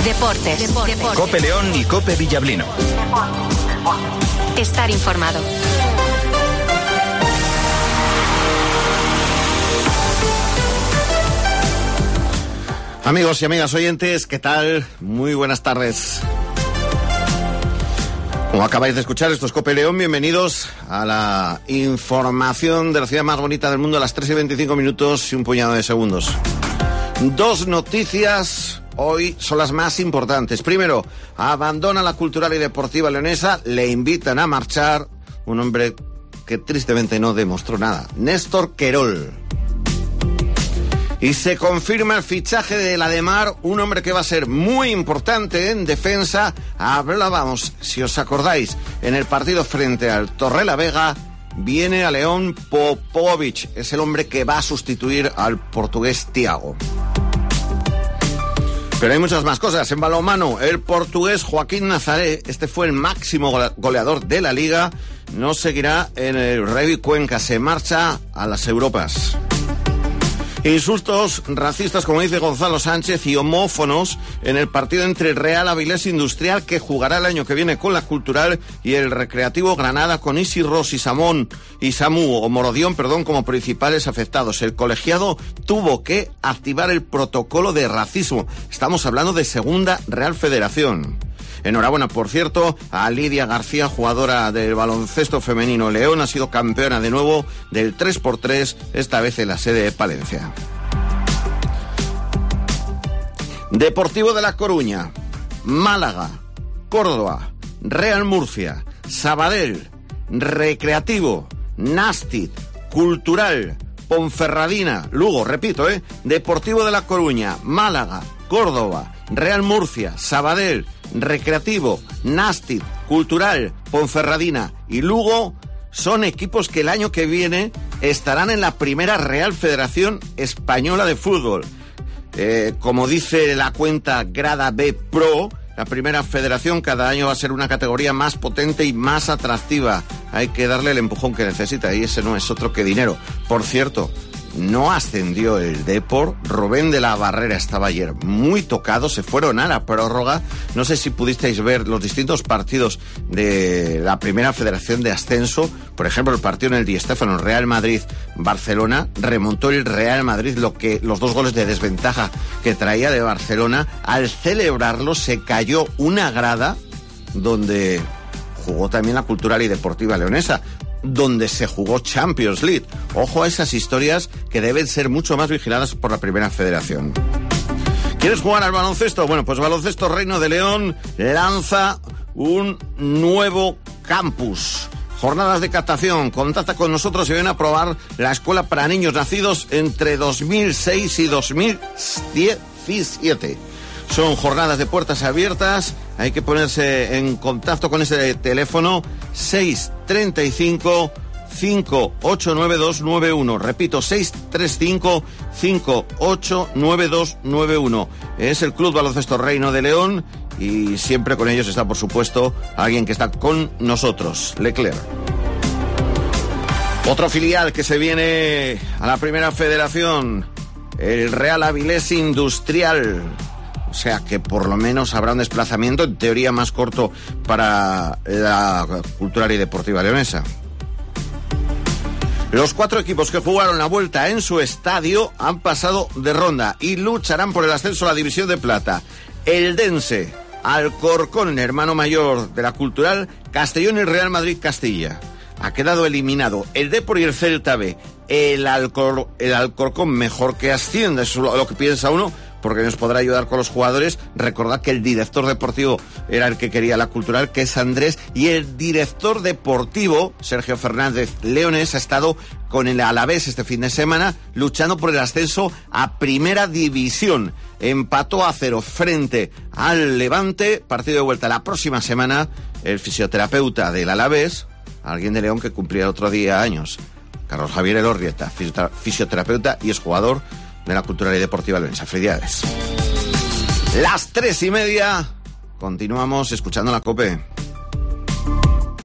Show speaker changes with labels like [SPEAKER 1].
[SPEAKER 1] Deportes.
[SPEAKER 2] COPE León y COPE Villablino.
[SPEAKER 1] Estar informado.
[SPEAKER 3] Amigos y amigas oyentes, ¿qué tal? Muy buenas tardes. Como acabáis de escuchar, esto es COPE León. Bienvenidos a la información de la ciudad más bonita del mundo a las 3:25 y un puñado de segundos. Dos noticias hoy son las más importantes. Primero, abandona la Cultural y Deportiva Leonesa, le invitan a marchar un hombre que tristemente no demostró nada, Néstor Querol. Y se confirma el fichaje de Lademar, un hombre que va a ser muy importante en defensa. Hablábamos, si os acordáis, en el partido frente al Torrelavega, viene a León Popovic, es el hombre que va a sustituir al portugués Thiago. Pero hay muchas más cosas. En balonmano, el portugués Joaquín Nazaré, este fue el máximo goleador de la liga, no seguirá en el Rugby Cuenca, se marcha a las Europas. Insultos racistas, como dice Gonzalo Sánchez, y homófonos en el partido entre el Real Avilés Industrial, que jugará el año que viene con la Cultural, y el Recreativo Granada, con Isi Ros y Morodión, como principales afectados. El colegiado tuvo que activar el protocolo de racismo. Estamos hablando de Segunda Real Federación. Enhorabuena, por cierto, a Lidia García, jugadora del baloncesto femenino León, ha sido campeona de nuevo del 3x3, esta vez en la sede de Palencia. Deportivo de La Coruña, Málaga, Córdoba, Real Murcia, Sabadell, Recreativo, Nàstic, Cultural, Ponferradina, Lugo, repito, Deportivo de La Coruña, Málaga, Córdoba, Real Murcia, Sabadell, Recreativo, Nàstic, Cultural, Ponferradina y Lugo son equipos que el año que viene estarán en la primera Real Federación Española de Fútbol. Como dice la cuenta Grada B Pro, la primera federación cada año va a ser una categoría más potente y más atractiva. Hay que darle el empujón que necesita y ese no es otro que dinero. Por cierto, no ascendió el Depor. Rubén de la Barrera estaba ayer muy tocado, se fueron a la prórroga. No sé si pudisteis ver los distintos partidos de la primera federación de ascenso. Por ejemplo, el partido en el Di Stéfano, Real Madrid-Barcelona, remontó el Real Madrid los 2 goles de desventaja que traía de Barcelona. Al celebrarlo se cayó una grada donde jugó también la Cultural y Deportiva Leonesa, donde se jugó Champions League. Ojo a esas historias que deben ser mucho más vigiladas por la primera federación. ¿Quieres jugar al baloncesto? Bueno, pues Baloncesto Reino de León lanza un nuevo campus. Jornadas de captación. Contacta con nosotros y ven a probar la escuela para niños nacidos entre 2006 y 2017. Son jornadas de puertas abiertas. Hay que ponerse en contacto con ese teléfono 635 589291. Repito, 635 589291. Es el Club Baloncesto Reino de León y siempre con ellos está, por supuesto, alguien que está con nosotros, Leclerc. Otro filial que se viene a la primera federación, el Real Avilés Industrial. O sea que por lo menos habrá un desplazamiento, en teoría más corto, para la Cultural y Deportiva Leonesa. Los 4 equipos que jugaron la vuelta en su estadio han pasado de ronda y lucharán por el ascenso a la División de Plata. Eldense, Alcorcón, hermano mayor de la Cultural, Castellón y Real Madrid Castilla. Ha quedado eliminado el Depor y el Celta B. El Alcorcón mejor que ascienda, eso es lo que piensa uno, porque nos podrá ayudar con los jugadores. Recordad que el director deportivo era el que quería la Cultural, que es Andrés, y el director deportivo, Sergio Fernández Leones, ha estado con el Alavés este fin de semana luchando por el ascenso a Primera División. Empató a 0 frente al Levante, partido de vuelta la próxima semana. El fisioterapeuta del Alavés, alguien de León que cumplía el otro día años, Carlos Javier Elorrieta, fisioterapeuta y exjugador de la Cultural y Deportiva Leonesa. Felicidades. Las 3:30, continuamos escuchando la COPE.